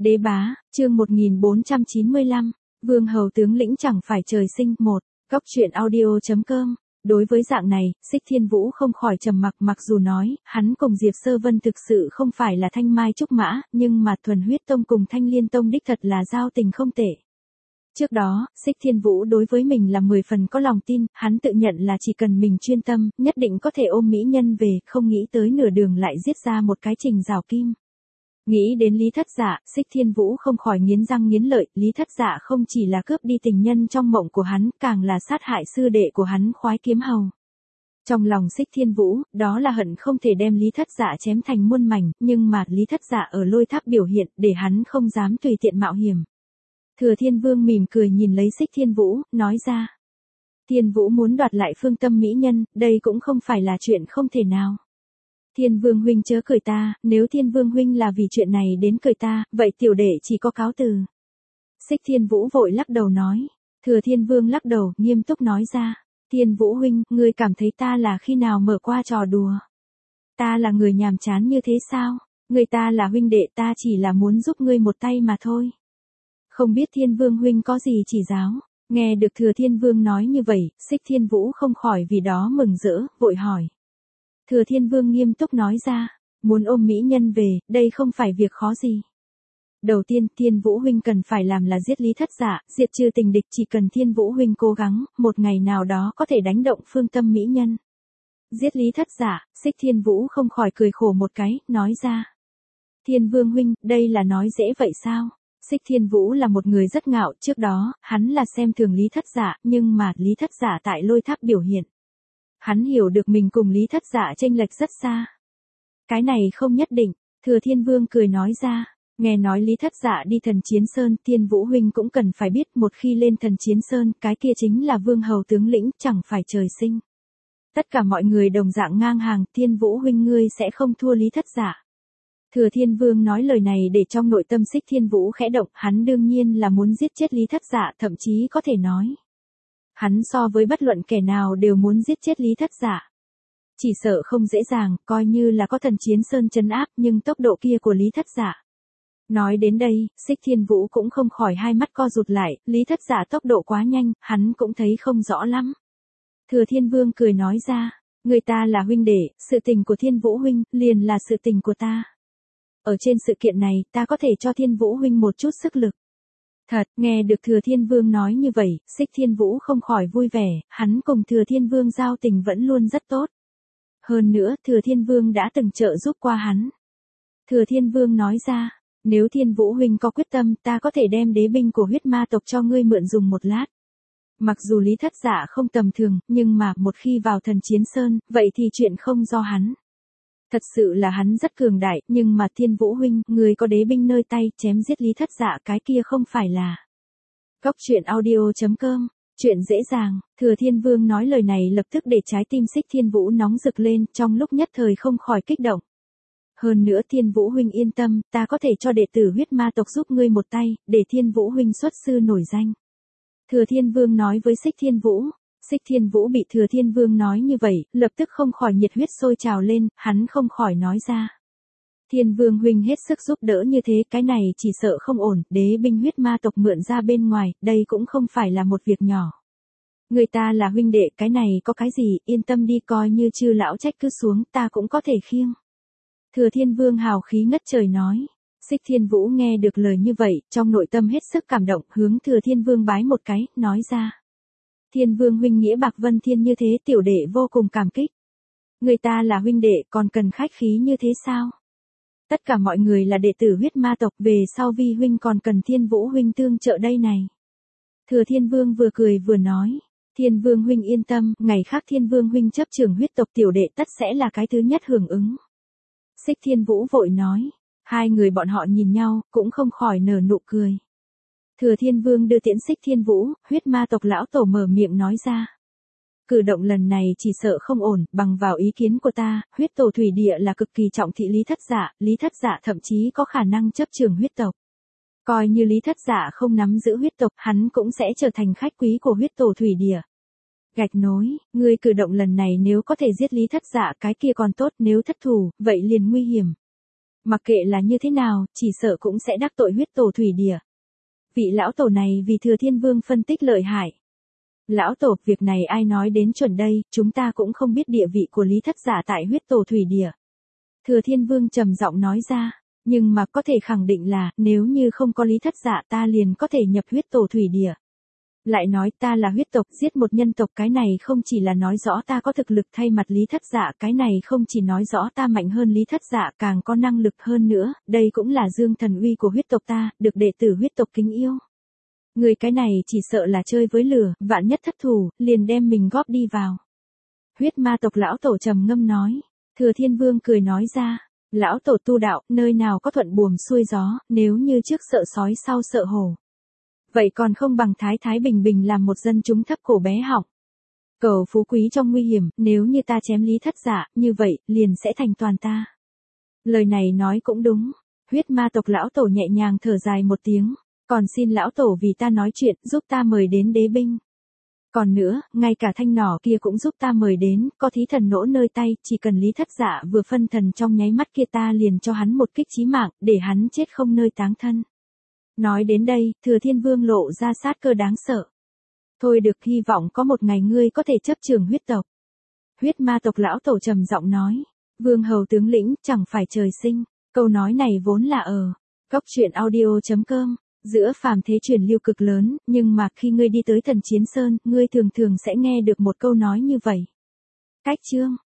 Đế bá, chương 1495, Vương hầu tướng lĩnh chẳng phải trời sinh. Một, Góc truyện audio.com. Đối với dạng này, Xích Thiên Vũ không khỏi trầm mặc, mặc dù nói, hắn cùng Diệp Sơ Vân thực sự không phải là thanh mai trúc mã, nhưng mà Thuần Huyết Tông cùng Thanh Liên Tông đích thật là giao tình không tệ. Trước đó, Xích Thiên Vũ đối với mình là 10 phần có lòng tin, hắn tự nhận là chỉ cần mình chuyên tâm, nhất định có thể ôm mỹ nhân về, không nghĩ tới nửa đường lại giết ra một cái Trình Giảo Kim. Nghĩ đến Lý Thất Dạ, Xích Thiên Vũ không khỏi nghiến răng nghiến lợi, Lý Thất Dạ không chỉ là cướp đi tình nhân trong mộng của hắn, càng là sát hại sư đệ của hắn Khoái Kiếm Hầu. Trong lòng Xích Thiên Vũ, đó là hận không thể đem Lý Thất Dạ chém thành muôn mảnh, nhưng mà Lý Thất Dạ ở Lôi Tháp biểu hiện, để hắn không dám tùy tiện mạo hiểm. Thừa Thiên Vương mỉm cười nhìn lấy Xích Thiên Vũ, nói ra. Thiên Vũ muốn đoạt lại phương tâm mỹ nhân, đây cũng không phải là chuyện không thể nào. Thiên Vương huynh chớ cười ta, nếu Thiên Vương huynh là vì chuyện này đến cười ta, vậy tiểu đệ chỉ có cáo từ. Xích Thiên Vũ vội lắc đầu nói. Thừa Thiên Vương lắc đầu, nghiêm túc nói ra. Thiên Vũ huynh, ngươi cảm thấy ta là khi nào mở qua trò đùa? Ta là người nhàm chán như thế sao? Người ta là huynh đệ, ta chỉ là muốn giúp ngươi một tay mà thôi. Không biết Thiên Vương huynh có gì chỉ giáo? Nghe được Thừa Thiên Vương nói như vậy, Xích Thiên Vũ không khỏi vì đó mừng rỡ, vội hỏi. Thừa Thiên Vương nghiêm túc nói ra, muốn ôm mỹ nhân về, đây không phải việc khó gì. Đầu tiên, Thiên Vũ huynh cần phải làm là giết Lý Thất Dạ, diệt trừ tình địch, chỉ cần Thiên Vũ huynh cố gắng, một ngày nào đó có thể đánh động phương tâm mỹ nhân. Giết Lý Thất Dạ, Xích Thiên Vũ không khỏi cười khổ một cái, nói ra. Thiên Vương huynh, đây là nói dễ vậy sao? Xích Thiên Vũ là một người rất ngạo, trước đó, hắn là xem thường Lý Thất Dạ, nhưng mà Lý Thất Dạ tại Lôi Tháp biểu hiện. Hắn hiểu được mình cùng Lý Thất Dạ chênh lệch rất xa. Cái này không nhất định, Thừa Thiên Vương cười nói ra, nghe nói Lý Thất Dạ đi Thần Chiến Sơn, Thiên Vũ huynh cũng cần phải biết, một khi lên Thần Chiến Sơn, cái kia chính là vương hầu tướng lĩnh, chẳng phải trời sinh. Tất cả mọi người đồng dạng ngang hàng, Thiên Vũ huynh ngươi sẽ không thua Lý Thất Dạ. Thừa Thiên Vương nói lời này để trong nội tâm Xích Thiên Vũ khẽ động, hắn đương nhiên là muốn giết chết Lý Thất Dạ, thậm chí có thể nói. Hắn so với bất luận kẻ nào đều muốn giết chết Lý Thất Dạ. Chỉ sợ không dễ dàng, coi như là có Thần Chiến Sơn trấn áp, nhưng tốc độ kia của Lý Thất Dạ. Nói đến đây, Xích Thiên Vũ cũng không khỏi hai mắt co rụt lại, Lý Thất Dạ tốc độ quá nhanh, hắn cũng thấy không rõ lắm. Thừa Thiên Vương cười nói ra, người ta là huynh đệ, sự tình của Thiên Vũ huynh, liền là sự tình của ta. Ở trên sự kiện này, ta có thể cho Thiên Vũ huynh một chút sức lực. Thật, nghe được Thừa Thiên Vương nói như vậy, Xích Thiên Vũ không khỏi vui vẻ, hắn cùng Thừa Thiên Vương giao tình vẫn luôn rất tốt. Hơn nữa, Thừa Thiên Vương đã từng trợ giúp qua hắn. Thừa Thiên Vương nói ra, nếu Thiên Vũ huynh có quyết tâm, ta có thể đem đế binh của huyết ma tộc cho ngươi mượn dùng một lát. Mặc dù Lý Thất Dạ không tầm thường, nhưng mà một khi vào Thần Chiến Sơn, vậy thì chuyện không do hắn. Thật sự là hắn rất cường đại, nhưng mà Thiên Vũ huynh, người có đế binh nơi tay, chém giết Lý Thất Dạ cái kia không phải là. Góc truyện audio.com, chuyện dễ dàng, Thừa Thiên Vương nói lời này lập tức để trái tim Xích Thiên Vũ nóng rực lên, trong lúc nhất thời không khỏi kích động. Hơn nữa Thiên Vũ huynh yên tâm, ta có thể cho đệ tử huyết ma tộc giúp ngươi một tay, để Thiên Vũ huynh xuất sư nổi danh. Thừa Thiên Vương nói với Xích Thiên Vũ. Xích Thiên Vũ bị Thừa Thiên Vương nói như vậy, lập tức không khỏi nhiệt huyết sôi trào lên, hắn không khỏi nói ra. Thiên Vương huynh hết sức giúp đỡ như thế, cái này chỉ sợ không ổn, đế binh huyết ma tộc mượn ra bên ngoài, đây cũng không phải là một việc nhỏ. Người ta là huynh đệ, cái này có cái gì, yên tâm đi, coi như chư lão trách cứ xuống, ta cũng có thể khiêng. Thừa Thiên Vương hào khí ngất trời nói. Xích Thiên Vũ nghe được lời như vậy, trong nội tâm hết sức cảm động, hướng Thừa Thiên Vương bái một cái, nói ra. Thiên Vương huynh nghĩa bạc vân thiên như thế, tiểu đệ vô cùng cảm kích. Người ta là huynh đệ, còn cần khách khí như thế sao? Tất cả mọi người là đệ tử huyết ma tộc, về sau vi huynh còn cần Thiên Vũ huynh tương trợ đây này. Thừa Thiên Vương vừa cười vừa nói. Thiên Vương huynh yên tâm, ngày khác Thiên Vương huynh chấp trưởng huyết tộc, tiểu đệ tất sẽ là cái thứ nhất hưởng ứng. Xích Thiên Vũ vội nói. Hai người bọn họ nhìn nhau, cũng không khỏi nở nụ cười. Thừa Thiên Vương đưa tiễn Xích Thiên Vũ, huyết ma tộc lão tổ mở miệng nói ra. Cử động lần này chỉ sợ không ổn, bằng vào ý kiến của ta, huyết tổ thủy địa là cực kỳ trọng thị Lý Thất Dạ, Lý Thất Dạ thậm chí có khả năng chấp trường huyết tộc. Coi như Lý Thất Dạ không nắm giữ huyết tộc, hắn cũng sẽ trở thành khách quý của huyết tổ thủy địa. Gạch nối, ngươi cử động lần này nếu có thể giết Lý Thất Dạ cái kia còn tốt, nếu thất thủ, vậy liền nguy hiểm. Mặc kệ là như thế nào, chỉ sợ cũng sẽ đắc tội huyết tổ thủy địa. Vị lão tổ này vì Thừa Thiên Vương phân tích lợi hại. Lão tổ, việc này ai nói đến chuẩn đây, chúng ta cũng không biết địa vị của Lý Thất Dạ tại huyết tổ thủy địa. Thừa Thiên Vương trầm giọng nói ra, nhưng mà có thể khẳng định là, nếu như không có Lý Thất Dạ ta liền có thể nhập huyết tổ thủy địa. Lại nói ta là huyết tộc, giết một nhân tộc, cái này không chỉ là nói rõ ta có thực lực thay mặt Lý Thất Dạ, cái này không chỉ nói rõ ta mạnh hơn Lý Thất Dạ, càng có năng lực hơn nữa, đây cũng là dương thần uy của huyết tộc ta, được đệ tử huyết tộc kính yêu. Người cái này chỉ sợ là chơi với lửa, vạn nhất thất thủ, liền đem mình góp đi vào. Huyết ma tộc lão tổ trầm ngâm nói. Thừa Thiên Vương cười nói ra, lão tổ tu đạo, nơi nào có thuận buồm xuôi gió, nếu như trước sợ sói sau sợ hổ. Vậy còn không bằng thái bình bình làm một dân chúng thấp cổ bé họng. Cầu phú quý trong nguy hiểm, nếu như ta chém Lý Thất Dạ, như vậy, liền sẽ thành toàn ta. Lời này nói cũng đúng. Huyết ma tộc lão tổ nhẹ nhàng thở dài một tiếng. Còn xin lão tổ vì ta nói chuyện, giúp ta mời đến đế binh. Còn nữa, ngay cả thanh nỏ kia cũng giúp ta mời đến, có thí thần nỗ nơi tay, chỉ cần Lý Thất Dạ vừa phân thần trong nháy mắt kia ta liền cho hắn một kích chí mạng, để hắn chết không nơi táng thân. Nói đến đây, Thừa Thiên Vương lộ ra sát cơ đáng sợ. Thôi được, hy vọng có một ngày ngươi có thể chấp trường huyết tộc. Huyết ma tộc lão tổ trầm giọng nói, vương hầu tướng lĩnh, chẳng phải trời sinh. Câu nói này vốn là ở góc truyện audio.com. Giữa phàm thế truyền lưu cực lớn, nhưng mà khi ngươi đi tới Thần Chiến Sơn, ngươi thường thường sẽ nghe được một câu nói như vậy. Cách chương